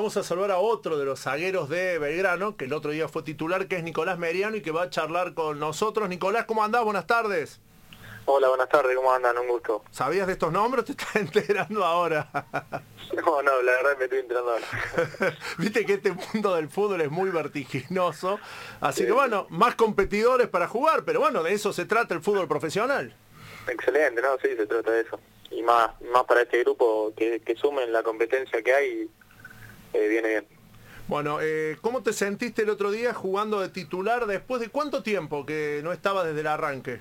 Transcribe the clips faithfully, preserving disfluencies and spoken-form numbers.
vamos a saludar a otro de los zagueros de Belgrano, que el otro día fue titular, que es Nicolás Meriano, y que va a charlar con nosotros. Nicolás, ¿cómo andás? Buenas tardes. Hola, buenas tardes, ¿cómo andan? Un gusto. ¿Sabías de estos nombres o te estás enterando ahora? No, no, la verdad me estoy enterando ahora. Viste que este mundo del fútbol es muy vertiginoso, así Sí. que bueno, más competidores para jugar, pero bueno, de eso se trata el fútbol profesional. Excelente, ¿no? Sí, se trata de eso. Y más más para este grupo que, que sumen la competencia que hay, eh, viene bien. Bueno, eh, ¿cómo te sentiste el otro día jugando de titular después de cuánto tiempo que no estaba desde el arranque?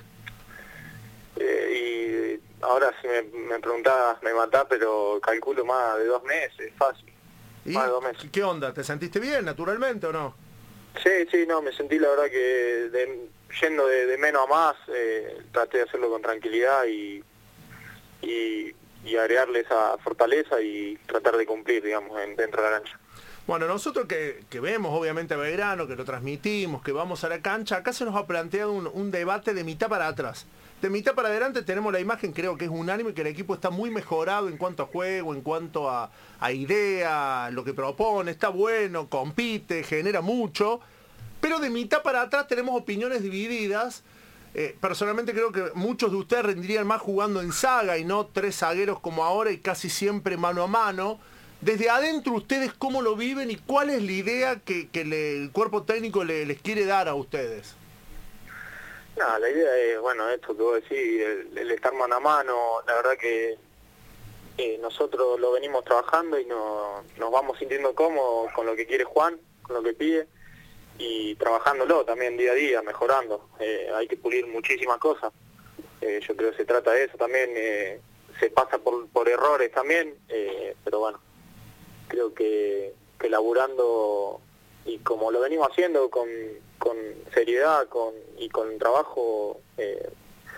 Eh, y ahora si me, me preguntás, me matás, pero calculo más de dos meses, fácil. ¿Y Más de dos meses. qué onda? ¿Te sentiste bien naturalmente o no? Sí, sí, no, me sentí la verdad que de- yendo de, de menos a más, eh, traté de hacerlo con tranquilidad y, y, y agregarle esa fortaleza y tratar de cumplir, digamos, en, dentro de la cancha. Bueno, nosotros que, que vemos obviamente a Belgrano, que lo transmitimos, que vamos a la cancha, acá se nos ha planteado un, un debate de mitad para atrás. De mitad para adelante tenemos la imagen, creo que es unánime, que el equipo está muy mejorado en cuanto a juego, en cuanto a, a idea, lo que propone, está bueno, compite, genera mucho. Pero de mitad para atrás tenemos opiniones divididas. Eh, personalmente creo que muchos de ustedes rendirían más jugando en saga y no tres zagueros como ahora y casi siempre mano a mano. Desde adentro, ¿ustedes cómo lo viven y cuál es la idea que, que le- el cuerpo técnico le- les quiere dar a ustedes? No, la idea es, bueno, esto que vos decís, el, el estar mano a mano, la verdad que eh, nosotros lo venimos trabajando y no, nos vamos sintiendo cómodos con lo que quiere Juan, con lo que pide, y trabajándolo también día a día, mejorando. Eh, hay que pulir muchísimas cosas. Eh, yo creo que se trata de eso también, eh, se pasa por, por errores también, eh, pero bueno, creo que, que laburando y como lo venimos haciendo con, con seriedad con, y con trabajo, eh,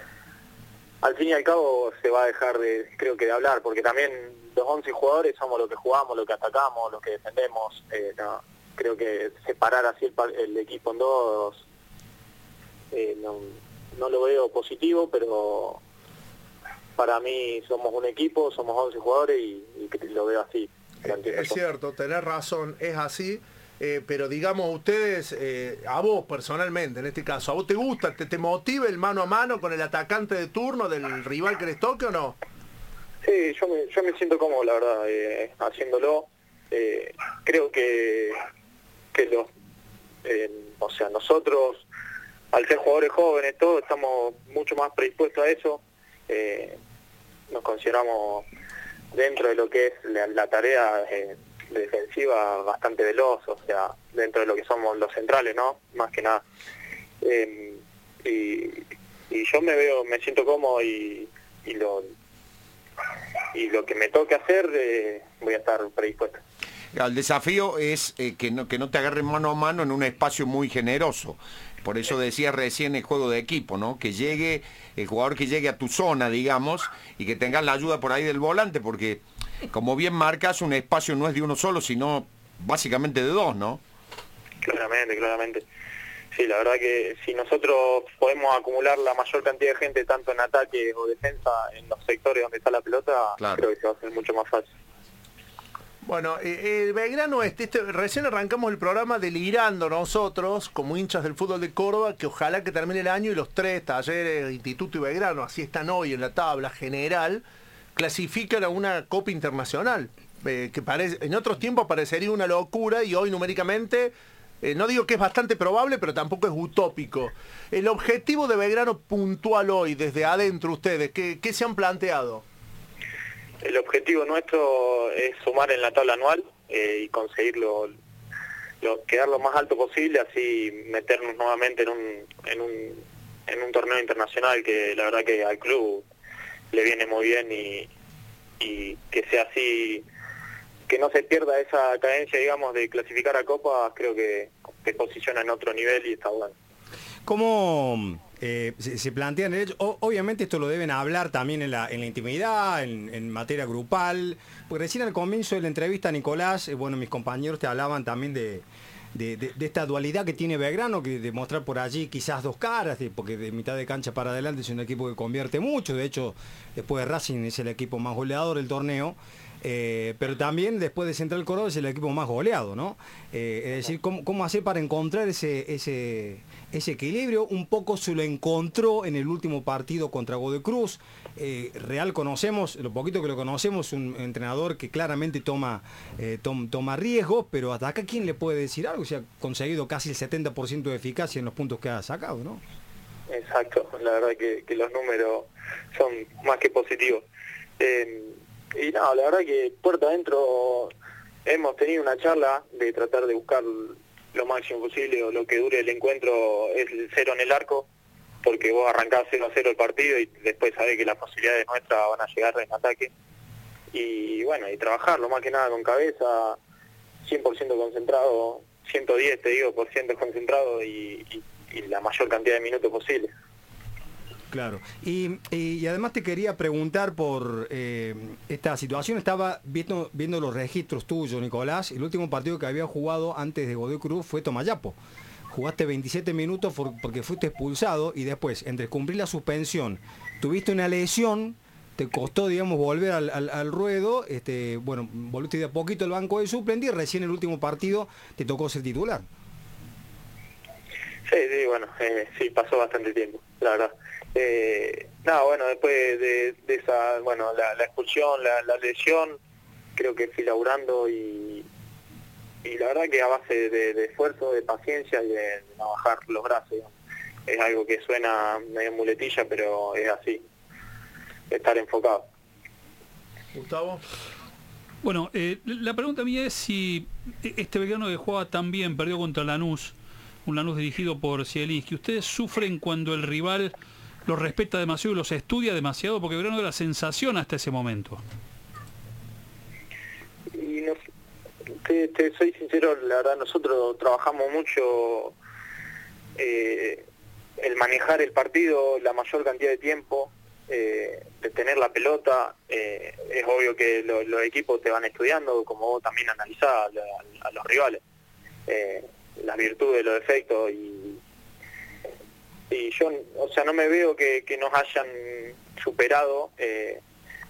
al fin y al cabo se va a dejar de, creo que de hablar, porque también los once jugadores somos los que jugamos, los que atacamos, los que defendemos. Eh, no, creo que separar así el, pa- el equipo en dos eh, no, no lo veo positivo, pero para mí somos un equipo, somos once jugadores y, y lo veo así. lo entiendo Es yo. cierto, tenés razón, es así. Eh, pero digamos, ustedes, eh, a vos personalmente, en este caso, ¿a vos te gusta, te, te motiva el mano a mano con el atacante de turno del rival que les toque o no? Sí, yo me, yo me siento cómodo, la verdad, eh, haciéndolo. Eh, creo que, que los, eh, o sea, nosotros, al ser jugadores jóvenes, todos estamos mucho más predispuestos a eso. Eh, nos consideramos dentro de lo que es la, la tarea eh, defensiva bastante veloz, o sea, dentro de lo que somos los centrales, ¿no? Más que nada. Eh, y, y yo me veo, me siento cómodo y, y lo y lo que me toque hacer eh, voy a estar predispuesto. El desafío es eh, que, no, que no te agarren mano a mano en un espacio muy generoso. Por eso decía recién el juego de equipo, ¿no? Que llegue, el jugador que llegue a tu zona, digamos, y que tengas la ayuda por ahí del volante, porque como bien marcas, un espacio no es de uno solo, sino básicamente de dos, ¿no? Claramente, claramente. Sí, la verdad que si nosotros podemos acumular la mayor cantidad de gente, tanto en ataque o defensa, en los sectores donde está la pelota, Claro. creo que se va a hacer mucho más fácil. Bueno, eh, el Belgrano, este, este, recién arrancamos el programa delirando nosotros, como hinchas del fútbol de Córdoba, que ojalá que termine el año y los tres, Talleres, Instituto y Belgrano, así están hoy en la tabla general, clasifican a una Copa Internacional, eh, que parece, en otros tiempos parecería una locura y hoy numéricamente, eh, no digo que es bastante probable, pero tampoco es utópico. El objetivo de Belgrano puntual hoy, desde adentro ustedes, ¿qué, qué se han planteado? El objetivo nuestro es sumar en la tabla anual eh, y conseguirlo, lo, quedar lo más alto posible, así meternos nuevamente en un, en un en un torneo internacional que la verdad que al club le viene muy bien y, y que sea así, que no se pierda esa cadencia, digamos, de clasificar a Copa, creo que te posiciona en otro nivel y está bueno. ¿Cómo eh, se, se plantean el hecho? O- obviamente esto lo deben hablar también en la, en la intimidad, en, en materia grupal. Porque recién al comienzo de la entrevista, Nicolás, eh, bueno, mis compañeros te hablaban también de, de, de, de esta dualidad que tiene Belgrano, que de mostrar por allí quizás dos caras, de, porque de mitad de cancha para adelante es un equipo que convierte mucho. De hecho, después de Racing es el equipo más goleador del torneo. Eh, pero también después de Central Córdoba es el equipo más goleado, ¿no? Eh, es decir, ¿cómo, cómo hacer para encontrar ese, ese, ese equilibrio? Un poco se lo encontró en el último partido contra Godoy Cruz. Eh, Real conocemos, lo poquito que lo conocemos, un entrenador que claramente toma, eh, tom, toma riesgos, pero hasta acá ¿quién le puede decir algo? Se ha conseguido casi el setenta por ciento de eficacia en los puntos que ha sacado, ¿no? Exacto, la verdad que, que los números son más que positivos. Eh, y no, la verdad que puerta adentro hemos tenido una charla de tratar de buscar lo máximo posible o lo que dure el encuentro es el cero en el arco, porque vos arrancás cero a cero el partido y después sabés que las posibilidades nuestras van a llegar en ataque. Y bueno, y trabajarlo más que nada con cabeza, cien por ciento concentrado, ciento diez te digo, por ciento concentrado y, y, y la mayor cantidad de minutos posible. Claro, y, y, y además te quería preguntar por eh, esta situación. Estaba viendo, viendo los registros tuyos, Nicolás. El último partido que había jugado antes de Godoy Cruz fue Tomayapo. Jugaste veintisiete minutos por, porque fuiste expulsado y después, entre cumplir la suspensión, tuviste una lesión, te costó, digamos, volver al, al, al ruedo, este, bueno, volviste de a poquito al banco de suplente y recién el último partido te tocó ser titular. Sí, sí, bueno, eh, sí, pasó bastante tiempo, la verdad. Eh, nada, bueno, después de, de esa, bueno, la, la expulsión, la, la lesión, creo que fui laburando y, y la verdad que a base de, de esfuerzo, de paciencia y de, de no bajar los brazos, digamos. Es algo que suena medio muletilla, pero es así, estar enfocado. Gustavo. Bueno, eh, la pregunta mía es si este Belgrano que jugaba tan bien, perdió contra Lanús, un Lanús dirigido por Zielinski, ¿ustedes sufren cuando el rival los respeta demasiado y los estudia demasiado? Porque Belgrano era la sensación hasta ese momento. Y no, te, te soy sincero, la verdad, nosotros trabajamos mucho eh, el manejar el partido la mayor cantidad de tiempo, eh, de tener la pelota. Eh, es obvio que lo, los equipos te van estudiando, como vos también analizás a, a, a los rivales, eh, las virtudes, los defectos, y y yo, o sea, no me veo que, que nos hayan superado eh,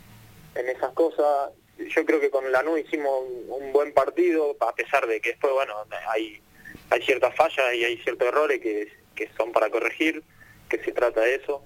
en esas cosas. Yo creo que con Lanús hicimos un, un buen partido, a pesar de que después, bueno, hay hay ciertas fallas y hay ciertos errores que, que son para corregir, que se trata de eso,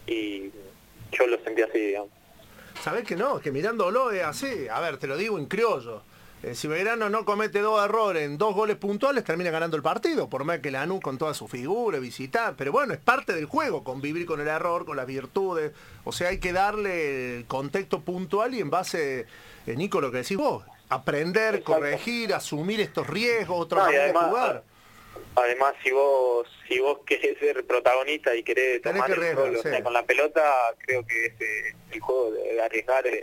y yo lo sentí así, digamos. ¿Sabés que no? Que mirándolo es así. A ver, te lo digo en criollo. Eh, si Belgrano no comete dos errores en dos goles puntuales, termina ganando el partido, por más que Lanús con toda su figura, visitar. Pero bueno, es parte del juego, convivir con el error, con las virtudes. O sea, hay que darle el contexto puntual y en base, eh, Nico, lo que decís vos, aprender, exacto, corregir, asumir estos riesgos, otra no, manera además, de jugar. Además, si vos si vos querés ser protagonista y querés Tenés tomar que el rol, arriesgar, o sea, sí, con la pelota, creo que ese, el juego de, de arriesgar es,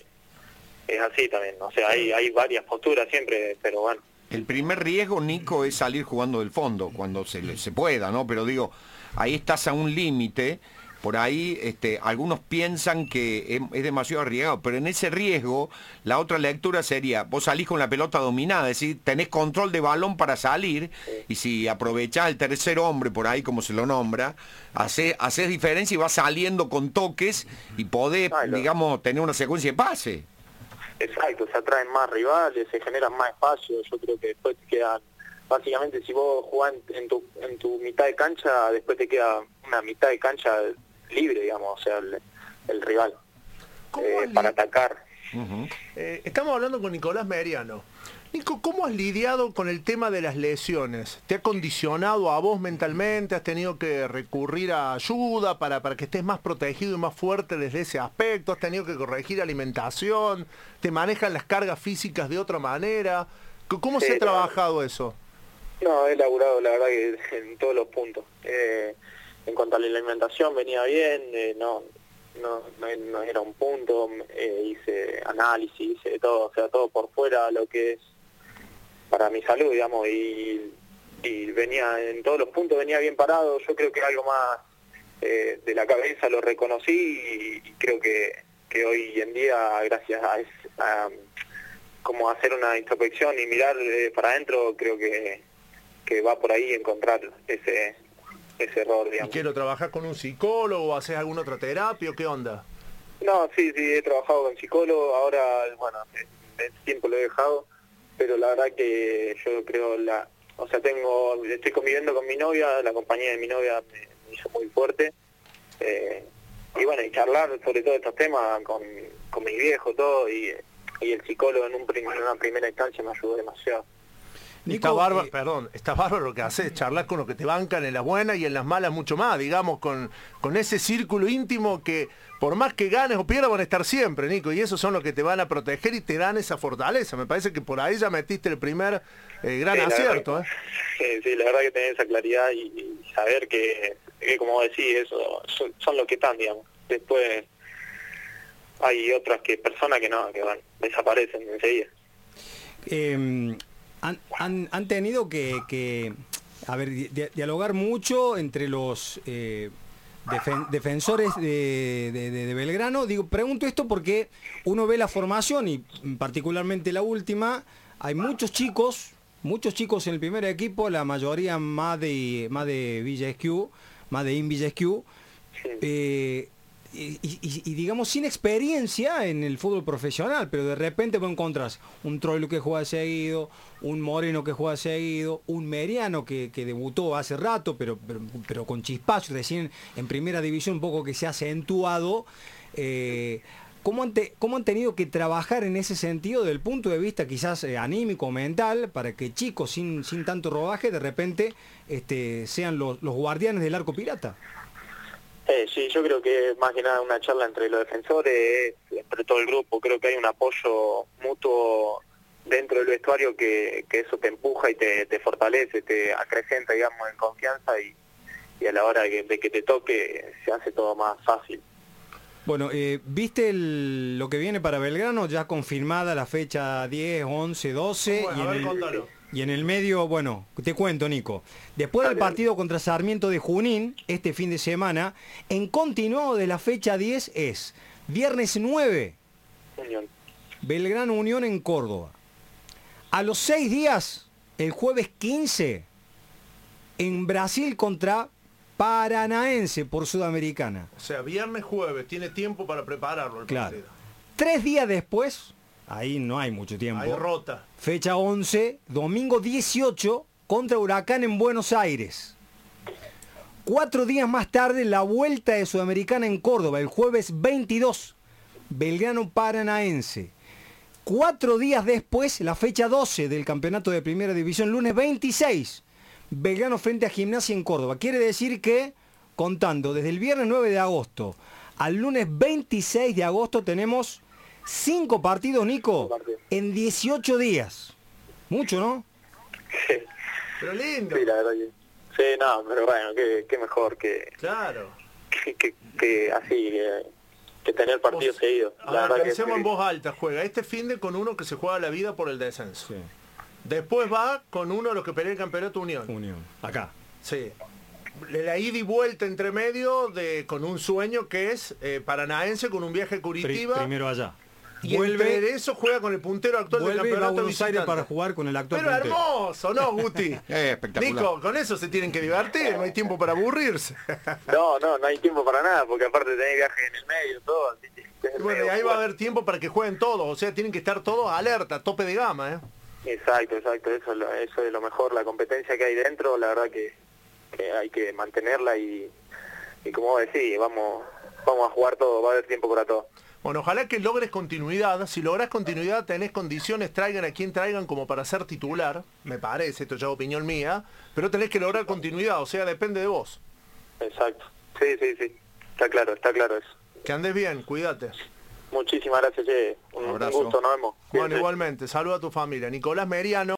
es así también. O sea, hay, hay varias posturas siempre, pero bueno. El primer riesgo, Nico, es salir jugando del fondo, cuando se, se pueda, ¿no? Pero digo, ahí estás a un límite. Por ahí este, algunos piensan que es, es demasiado arriesgado, pero en ese riesgo la otra lectura sería, vos salís con la pelota dominada, es decir, tenés control de balón para salir, sí, y si aprovechás el tercer hombre por ahí, como se lo nombra, haces, haces diferencia y vas saliendo con toques y podés, Ay, no. digamos, tener una secuencia de pase. Exacto, se atraen más rivales, se generan más espacios. Yo creo que después te quedan, básicamente si vos jugás en, en, tu, en tu mitad de cancha, después te queda una mitad de cancha libre, digamos, o sea, el, el rival, eh, para atacar. Uh-huh. eh, estamos hablando con Nicolás Meriano. Nico, ¿cómo has lidiado con el tema de las lesiones? ¿Te ha condicionado a vos mentalmente? ¿Has tenido que recurrir a ayuda para, para que estés más protegido y más fuerte desde ese aspecto? ¿Has tenido que corregir alimentación? ¿Te manejan las cargas físicas de otra manera? ¿Cómo sí, se ha trabajado eso? No, he laburado, la verdad, que en todos los puntos. Eh, en cuanto a la alimentación venía bien, eh, no, no, no, no era un punto, eh, hice análisis, hice todo, o sea, todo por fuera, lo que es para mi salud, digamos, y, y venía en todos los puntos, venía bien parado. Yo creo que algo más eh, de la cabeza lo reconocí y, y creo que, que hoy en día, gracias a, a como hacer una introspección y mirar eh, para adentro, creo que, que va por ahí encontrar ese, ese error, digamos. ¿Y qué, lo trabajás con un psicólogo o haces alguna otra terapia o qué onda? No, sí, sí, he trabajado con psicólogo, ahora, bueno, ese tiempo lo he dejado, pero la verdad que yo creo la, o sea, tengo, estoy conviviendo con mi novia, la compañía de mi novia me, me hizo muy fuerte, eh, y bueno, y charlar sobre todo estos temas con, con mi viejo, todo, y, y el psicólogo en, un prim, en una primera instancia me ayudó demasiado. Nico, está bárbaro, eh, perdón, está bárbaro lo que haces, charlar con los que te bancan en las buenas y en las malas mucho más, digamos, con, con ese círculo íntimo que por más que ganes o pierdas van a estar siempre, Nico, y esos son los que te van a proteger y te dan esa fortaleza. Me parece que por ahí ya metiste el primer eh, gran sí, acierto. Verdad, ¿eh? Sí, sí, la verdad que tener esa claridad y, y saber que, que, como decís, eso son, son los que están, digamos. Después hay otras que personas que no, que van, desaparecen enseguida. Eh... Han, han, han tenido que, que a ver, di, dialogar mucho entre los eh, defen, defensores de, de, de, de Belgrano. Digo, pregunto esto porque uno ve la formación y particularmente la última, hay muchos chicos, muchos chicos en el primer equipo, la mayoría más de más de Villa Esquiú, más de In Villa Esquiú, eh, Y, y, y digamos sin experiencia en el fútbol profesional, pero de repente vos encontrás un Troilo que juega seguido, un Moreno que juega seguido, un Meriano que, que debutó hace rato, pero, pero, pero con chispazo, recién en primera división un poco que se ha acentuado. Eh, ¿cómo, han te, ¿Cómo han tenido que trabajar en ese sentido desde el punto de vista quizás eh, anímico, mental, para que chicos sin, sin tanto rodaje de repente este, sean los, los guardianes del arco pirata? Eh, sí, yo creo que es más que nada una charla entre los defensores, entre todo el grupo. Creo que hay un apoyo mutuo dentro del vestuario que, que eso te empuja y te, te fortalece, te acrecenta, digamos, en confianza y, y a la hora de que, de que te toque se hace todo más fácil. Bueno, eh, ¿viste el, lo que viene para Belgrano? Ya confirmada la fecha diez, once, doce. Bueno, y, a ver, en el, contalo. y en el medio, bueno, te cuento, Nico. Después del partido contra Sarmiento de Junín, este fin de semana, en continuado de la fecha diez es viernes nueve, Unión. Belgrano Unión en Córdoba. A los seis días, el jueves quince, en Brasil contra Paranaense por Sudamericana. O sea, viernes, jueves, tiene tiempo para prepararlo el claro. partido. Tres días después, ahí no hay mucho tiempo. Hay rota. Fecha once, domingo dieciocho, contra Huracán en Buenos Aires. Cuatro días más tarde, la vuelta de Sudamericana en Córdoba, el jueves veintidós, Belgrano Paranaense. Cuatro días después, la fecha doce del campeonato de Primera División, lunes veintiséis, Belgrano frente a Gimnasia en Córdoba. Quiere decir que, contando desde el viernes nueve de agosto al lunes veintiséis de agosto, tenemos cinco partidos, Nico, en dieciocho días. Mucho, ¿no? Sí. Pero lindo. Sí, la verdad que... Sí, no, pero bueno, qué, qué mejor que... Claro. Que, que, que así, que, que tener partidos Vos, seguidos. La ahora, verdad pensemos que... en voz alta, juega este finde con uno que se juega la vida por el descenso. Sí. Después va con uno de los que pelea el campeonato Unión. Unión. Acá. Sí. La ida y vuelta entre medio de con un sueño que es eh, Paranaense con un viaje a Curitiba. Pri primero allá. Y vuelve, entre eso juega con el puntero actual del campeonato y va a Buenos visitante. Aires para jugar con el actual Pero puntero. hermoso, ¿no, Guti? Eh, espectacular. Nico, con eso se tienen que divertir, no hay tiempo para aburrirse. No, no, no hay tiempo para nada, porque aparte tenés viaje en el medio, todo. Así que Y bueno, y ahí va a haber tiempo para que jueguen todos, o sea, tienen que estar todos alerta, tope de gama, ¿eh? Exacto, exacto, eso es, lo, eso es lo mejor, la competencia que hay dentro, la verdad que, que hay que mantenerla y, y como vos decís, vamos, vamos a jugar todo, va a haber tiempo para todo. Bueno, ojalá que logres continuidad, si lográs continuidad tenés condiciones, traigan a quien traigan como para ser titular, me parece, esto ya es opinión mía, pero tenés que lograr continuidad, o sea, depende de vos. Exacto, sí, sí, sí, está claro, está claro eso. Que andes bien, cuídate. Muchísimas gracias, che. Un, un gusto, nos vemos. Bueno, igualmente, saluda a tu familia. Nicolás Meriano.